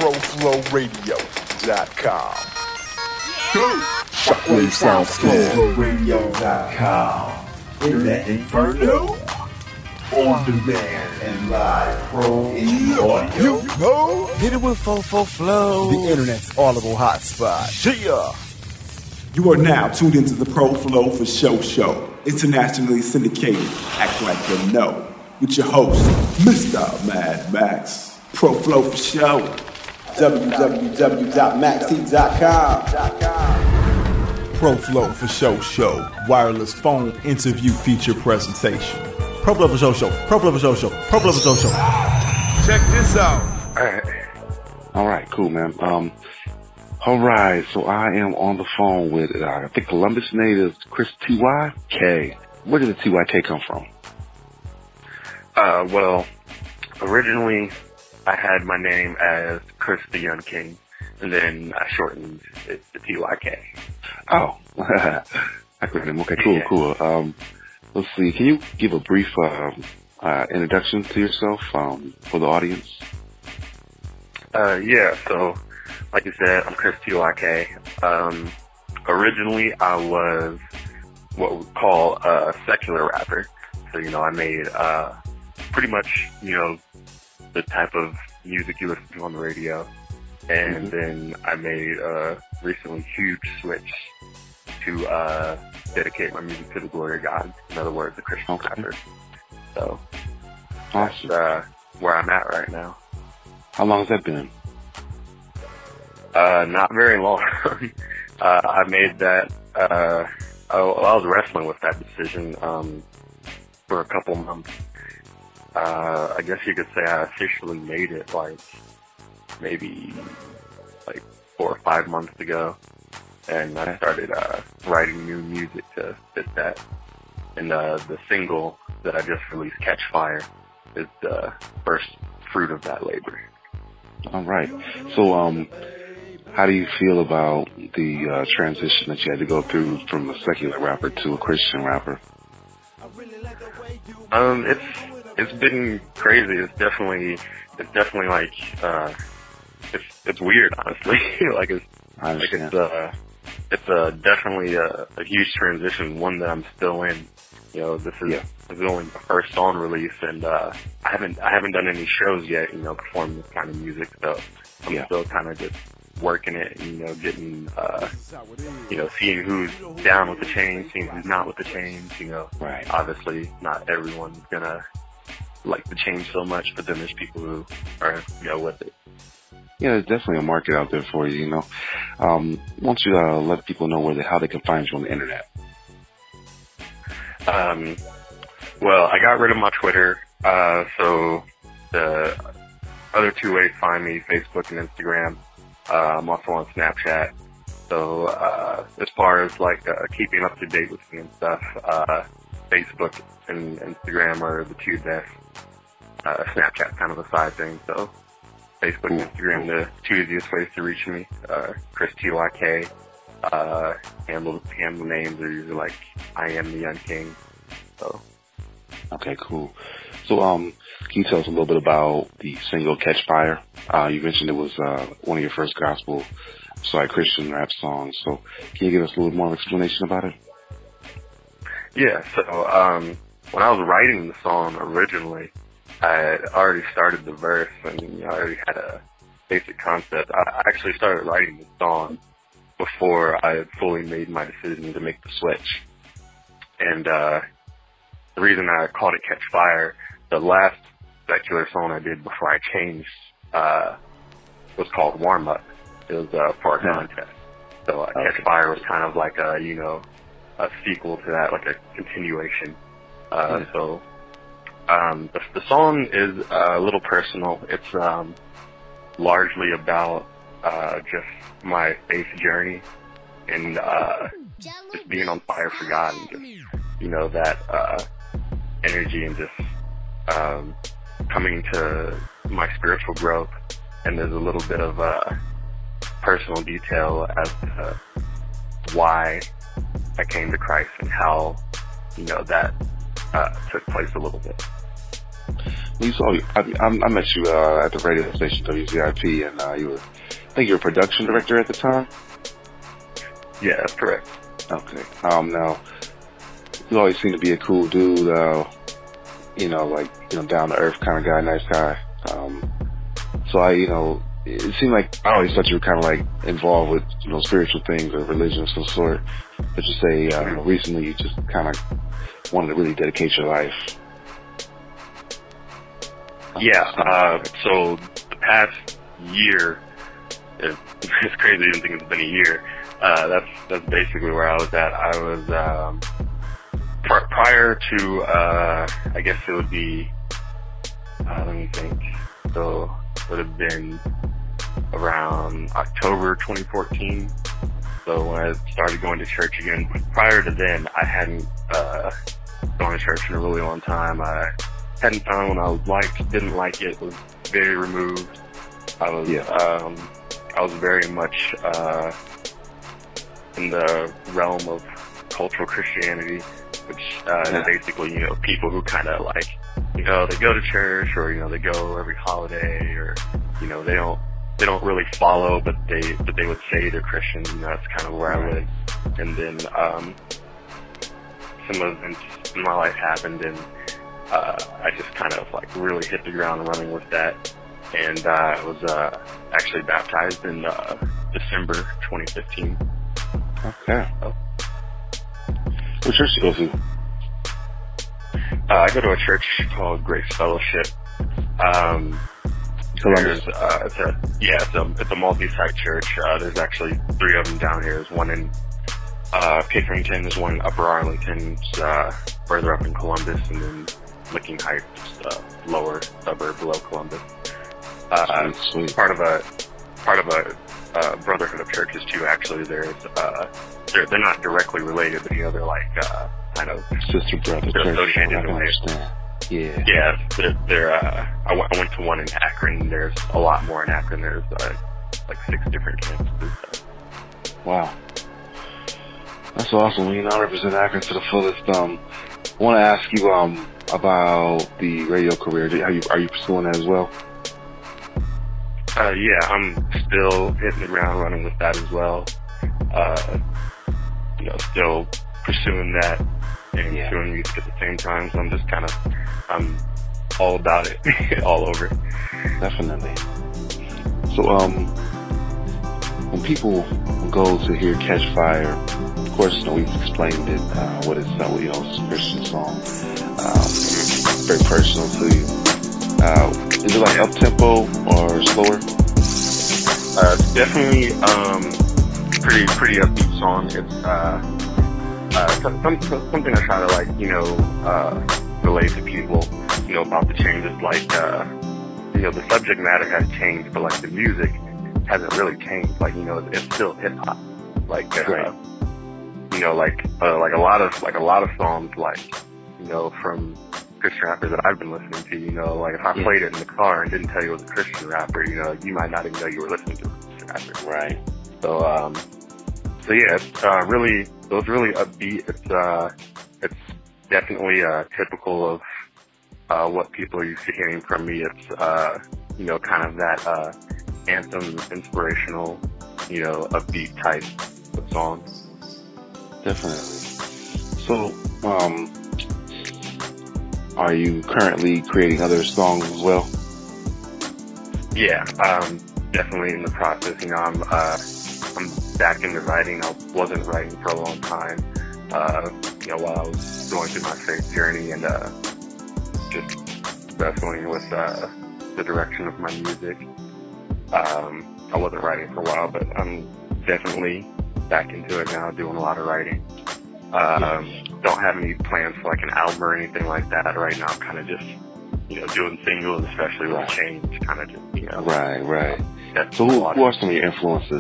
ProFlowRadio.com. ShockwaveSoundstormRadio.com. In the Inferno, on demand and live pro audio. Hit it with Flow. The internet's audible hotspot. Yeah. You are now tuned into the Pro Flow for Show, internationally syndicated. Act like you know. With your host, Mr. Mad Max. Pro Flow for Show. www.maxheat.com. Pro Flow for Show. Wireless phone interview feature presentation. Pro Flow for Show. Check this out. All right, cool, man. All right, so I am on the phone with, I think, Columbus native Chris TYK. Where did the TYK come from? Well, originally I had my name as Chris the Young King, and then I shortened it to TYK. Oh, acronym. Okay, cool. Let's see. Can you give a brief introduction to yourself for the audience? Yeah, so like you said, I'm Chris TYK. Originally I was what we call a secular rapper. So, I made pretty much, the type of music you listen to on the radio. And then I made a recently huge switch to dedicate my music to the glory of God. In other words, a Christian rapper. So awesome. That's where I'm at right now. How long has that been? Not very long. I made that, I was wrestling with that decision for a couple months. I guess you could say I officially made it maybe 4 or 5 months ago. And I started writing new music to fit that. And the single that I just released, Catch Fire, is the first fruit of that labor. All right. So, how do you feel about the transition that you had to go through from a secular rapper to a Christian rapper? It's been crazy. It's definitely it's weird, honestly. It's definitely a huge transition, one that I'm still in. This is only my first song release, and I haven't done any shows yet, performing this kind of music, so I'm still kind of just working it and, getting, seeing who's down with the change, seeing who's not with the change, Right. Obviously not everyone's gonna like the change so much, but then there's people who are, with it. Yeah, there's definitely a market out there for you, Why don't you let people know how they can find you on the internet? Well, I got rid of my Twitter, so the other two ways to find me, Facebook and Instagram. I'm also on Snapchat. So, as far as keeping up to date with me and stuff, Facebook and Instagram are the two best. Snapchat's kind of a side thing, so Facebook and Instagram, the two easiest ways to reach me. Chris TYK, handle names are usually I Am the Young King. So. Okay, cool. So, can you tell us a little bit about the single Catch Fire? You mentioned it was one of your first Christian rap songs. So, can you give us a little more explanation about it? Yeah, so when I was writing the song originally, I had already started the verse and I already had a basic concept. I actually started writing the song before I had fully made my decision to make the switch. And the reason I called it Catch Fire, the last secular song I did before I changed was called Warm Up. It was for a contest. So Catch Fire was kind of like a sequel to that, like a continuation. So the song is a little personal. It's largely about just my faith journey and just being on fire for God and just, that energy and just coming to my spiritual growth. And there's a little bit of personal detail as to why I came to Christ and how, that took place a little bit. You saw you. I met you at the radio station WZIP, and I think you were a production director at the time. Yeah, that's correct. Okay. Now you always seem to be a cool dude. Down to earth kind of guy, nice guy. So it seemed like I always thought you were kind of like involved with spiritual things or religion of some sort. But you say recently you just kind of wanted to really dedicate your life. Yeah, so the past year, it's crazy to even think it's been a year. That's basically where I was at. I was, prior to, I guess it would be, let me think. So it would have been around October 2014. So when I started going to church again, prior to then, I hadn't, gone to church in a really long time. I hadn't found one I didn't like it, was very removed. I was very much, in the realm of cultural Christianity, which, basically, people who kind of like, they go to church or, they go every holiday or, they don't really follow, but they would say they're Christian. That's kind of where I live. And then, some events in my life happened, and I just kind of like really hit the ground running with that. And I was actually baptized in December 2015. Okay. What church do you go to? I go to a church called Grace Fellowship. It's a multi-site church. There's actually 3 of them down here. There's one in Pickerington, there's one in Upper Arlington, further up in Columbus, and then Licking Heights, lower suburb below Columbus. Sweet. Part of a brotherhood of churches too. Actually, they're not directly related, but they're like kind of sister brother they're church. associated I in a way. understand. Yeah. Yeah, I went to one in Akron. There's a lot more in Akron. There's like 6 different campuses. Wow. That's awesome. I represent Akron to the fullest. I want to ask you about the radio career. Are you pursuing that as well? Yeah, I'm still hitting the ground running with that as well. Still pursuing that and doing music at the same time. So I'm all about it, all over. Definitely. So, when people go to hear Catch Fire, of course, we've explained it, what it's, it's a Christian song, very personal to you. Is it like up-tempo or slower? It's definitely, pretty upbeat song. It's, something I try to relate to people, about the changes, the subject matter has changed, but the music hasn't really changed. It's still hip hop. Right. A lot of songs, from Christian rappers that I've been listening to, if I played it in the car and didn't tell you it was a Christian rapper, you might not even know you were listening to a Christian rapper. Right. So yeah, it's really upbeat. It's definitely typical of what people are used to hearing from me. It's kind of that anthem, inspirational, upbeat type of song. Definitely. So, are you currently creating other songs as well? Yeah, definitely in the process. I'm back into writing. I wasn't writing for a long time, while I was going through my faith journey and just wrestling with the direction of my music. I wasn't writing for a while, but I'm definitely back into it now, doing a lot of writing. Don't have any plans for an album or anything like that right now. I'm kind of just, doing singles, especially with Change, kind of just, Right. So who are some of your influences?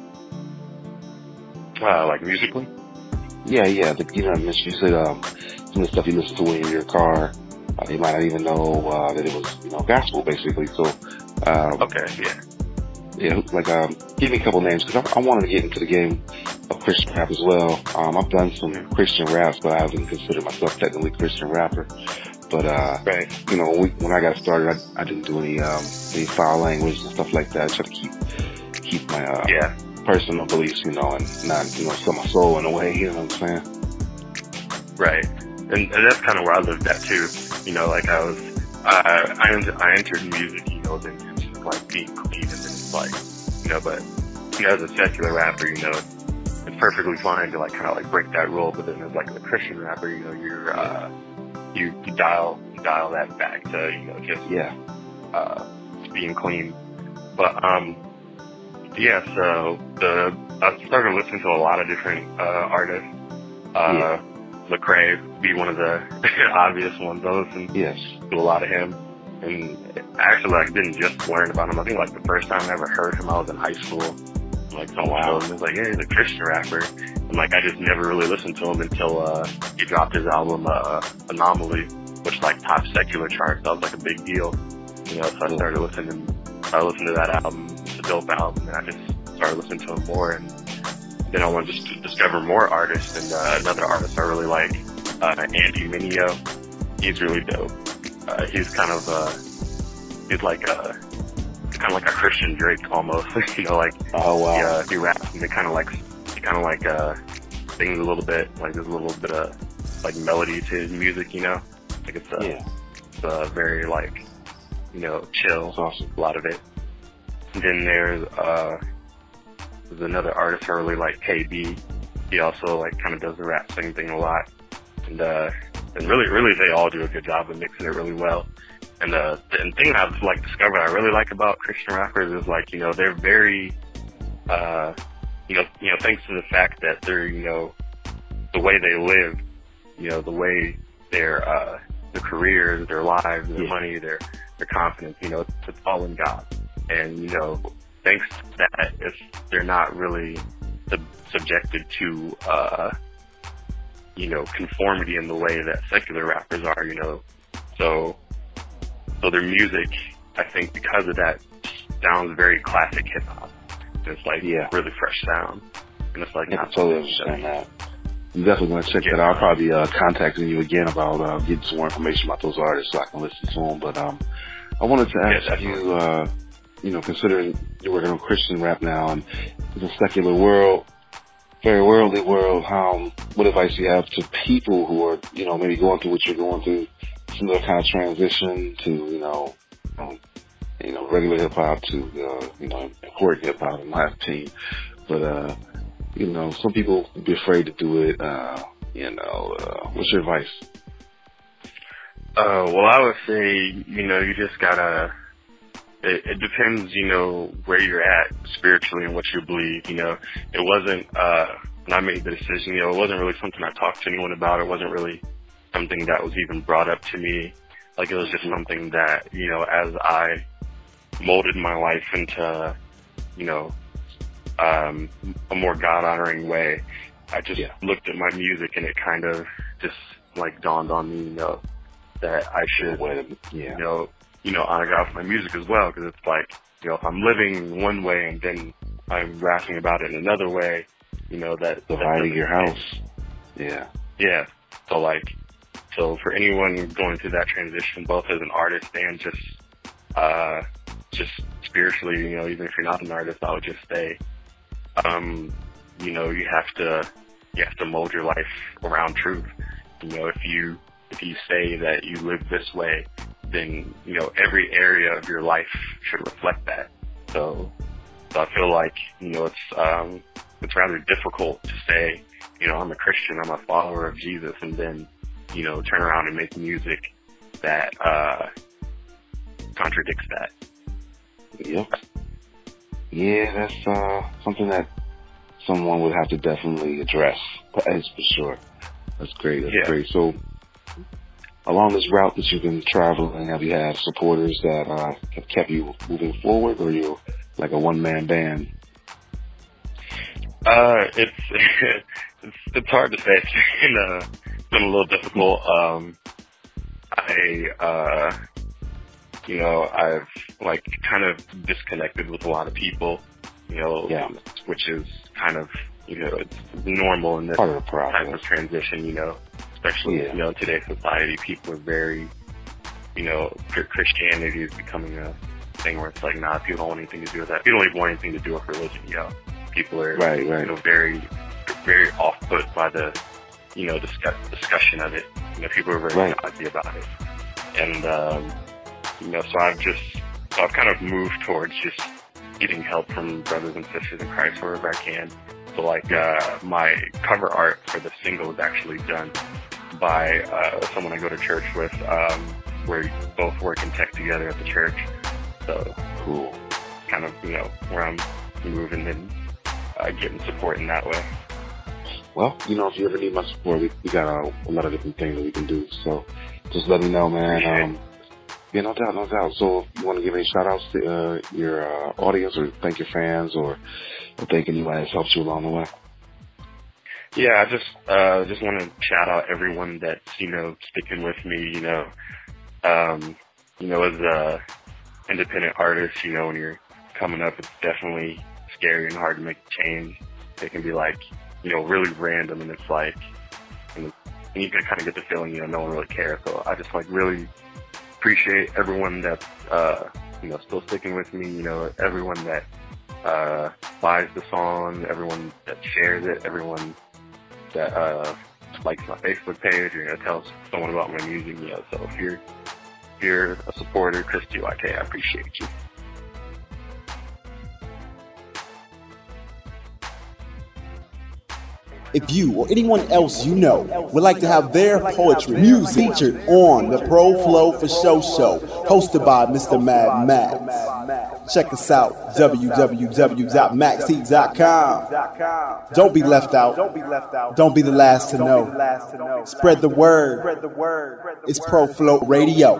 Musically? Yeah. You said some of the stuff you listen to when you're in your car. You might not even know that it was, gospel, basically. So, okay, yeah. Yeah, give me a couple names, because I wanted to get into the game of Christian rap as well. I've done some Christian raps, but I haven't considered myself technically a Christian rapper. But Right. you know, when I got started, I didn't do any foul language and stuff like that. I try to keep my Yeah. personal beliefs, you know, and not, you know, sell my soul in a way. You know what I'm saying? Right. And that's kind of where I lived at too. You know, like I entered music, you know, then it's just like being clean, and then it's like, you know, but you know, as a secular rapper, you know, it's perfectly fine to like kind of like break that rule. But then as like a Christian rapper, you know, you dial that back to, you know, just being clean. But yeah, so I started listening to a lot of different artists. Lecrae be one of the obvious ones. I listened to a lot of him, and actually, like, didn't just learn about him. I think like the first time I ever heard him, I was in high school. Like, someone told me, it was like, hey, he's a Christian rapper, and like I just never really listened to him until he dropped his album Anomaly, which like top secular charts. That was like a big deal, you know. So I started listening. I listened to that album. It's a dope album, and I just started listening to him more, and then I wanted to discover more artists, and another artist I really like, Andy Mineo. He's really dope. He's kind of like a Christian Drake almost. You know, like, oh wow, he raps and he kind of like sings a little bit. Like, there's a little bit of like melody to his music. You know, like it's a very like, you know, chill. That's awesome. A lot of it. And then there's another artist I really like, KB. He also like kind of does the rap sing thing a lot, and really they all do a good job of mixing it really well. And the thing I've like discovered I really like about Christian rappers is like, you know, they're very you know thanks to the fact that they're, you know, the way they live, you know, the way their careers, their lives, their money, their confidence, you know, it's all in God. And, you know, thanks to that, if they're not really subjected to, you know, conformity in the way that secular rappers are, you know. So their music, I think because of that, sounds very classic hip hop. It's like really fresh sound. And it's like, I totally understand that. I'm definitely going to check that out. I'll probably contacting you again about getting some more information about those artists so I can listen to them. But I wanted to ask you, you know, considering you're working on Christian rap now and it's a secular world, very worldly world, what advice do you have to people who are, you know, maybe going through what you're going through, similar kind of transition to, you know, regular hip hop to, you know, important hip hop in my opinion. But, you know, some people would be afraid to do it. You know, what's your advice? Well, I would say, you know, you just gotta, it depends, you know, where you're at spiritually and what you believe. You know, it wasn't, when I made the decision, you know, it wasn't really something I talked to anyone about. It wasn't really something that was even brought up to me. Like, it was just something that, you know, as I molded my life into, you know, a more God-honoring way, I just looked at my music and it kind of just, like, dawned on me, you know, that I should, you know, honor God for my music as well, because it's like, you know, if I'm living one way and then I'm rapping about it in another way, you know, that dividing your house. Yeah. So for anyone going through that transition, both as an artist and just spiritually, you know, even if you're not an artist, I would just say, you know, you have to mold your life around truth. You know, if you say that you live this way, then, you know, every area of your life should reflect that. So I feel like, you know, it's rather difficult to say, you know, I'm a Christian, I'm a follower of Jesus, and then, you know, turn around and make music that contradicts that. Yep. Yeah, that's something that someone would have to definitely address. That's for sure. That's great. That's great. So, along this route that you've been traveling, have you had supporters that have kept you moving forward, or you're like a one-man band? It's hard to say. It's been a little difficult. You know, I've like kind of disconnected with a lot of people, you know, which is kind of, you know, it's normal in this type of transition, you know, especially, you know, in today's society, people are very, you know, Christianity is becoming a thing where it's like, nah, people don't want anything to do with that. People don't even want anything to do with religion, you know. People are, you know, very, very off-put by the, you know, discussion of it. You know, people are very happy about it. And, you know, so I've kind of moved towards just getting help from brothers and sisters in Christ wherever I can. So, like, my cover art for the single is actually done by someone I go to church with. We both work in tech together at the church. So, cool. Kind of, you know, where I'm moving and getting support in that way. Well, you know, if you ever need my support, we got a lot of different things that we can do. So just let me know, man. Yeah, no doubt. So if you want to give any shout-outs to your audience, or thank your fans, or thank anyone that's helped you along the way? Yeah, I just want to shout out everyone that's, you know, sticking with me, you know, as a independent artist, you know, when you're coming up, it's definitely scary and hard to make a change. It can be like, you know, really random, and it's like, and you can kind of get the feeling, you know, no one really cares. So I just, like, really appreciate everyone that's, you know, still sticking with me, you know, everyone that buys the song, everyone that shares it, everyone that likes my Facebook page, or, you know, tells someone about my music, you know. So if you're a supporter, Chris GYK, I appreciate you. If you or anyone else you know would like to have their poetry, music featured on the Pro Flow for Show show, hosted by Mr. Mad Max, check us out, www.maxheat.com. Don't be left out. Don't be the last to know. Spread the word. It's Pro Flow Radio.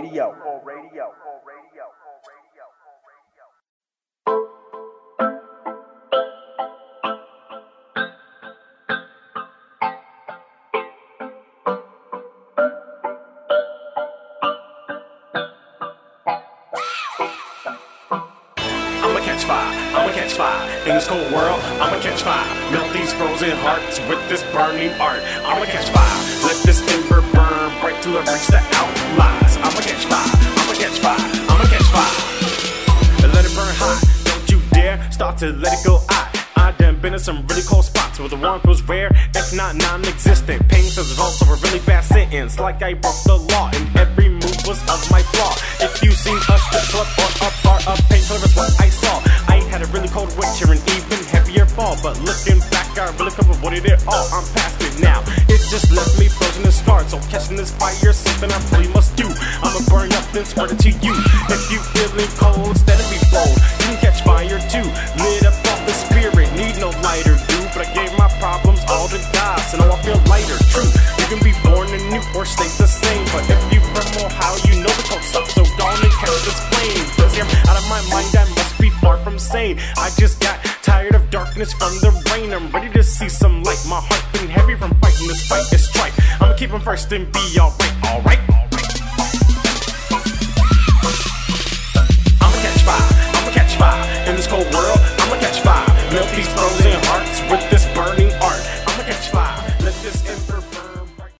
Catch fire in this cold world. I'ma catch fire. Melt these frozen hearts with this burning art. I'ma catch fire. Let this ember burn bright till it reach the outlines. I'ma catch fire. I'ma catch fire. I'ma catch fire. And let it burn hot. Don't you dare start to let it go out. I done been in some really cold spots where the warmth was rare, if not non-existent. Pain as a result of a really bad sentence, like I broke the law and every move was of my flaw. If you seen a strip club or a bar of painkiller, that's what I saw. I had a really cold winter and even heavier fall, but looking back, I really covered what it all. I'm past it now. It just left me frozen and scarred. So catching this fire, something I really must do. I'ma burn up then spread it to you. If you feeling cold, instead of be bold, you can catch fire too. Lit up off the spirit, need no lighter, dude. But I gave my problems all to God, so now I feel lighter. True, you can be born anew or stay the same, but if you from Ohio, you know the cold sucks. So gone and catch this flame. Cause I'm out of my mind, I must be far from sane. I just got tired of darkness from the rain. I'm ready to see some light. My heart been heavy from fighting this fight. It's trite. I'ma keep 'em first and be alright, alright.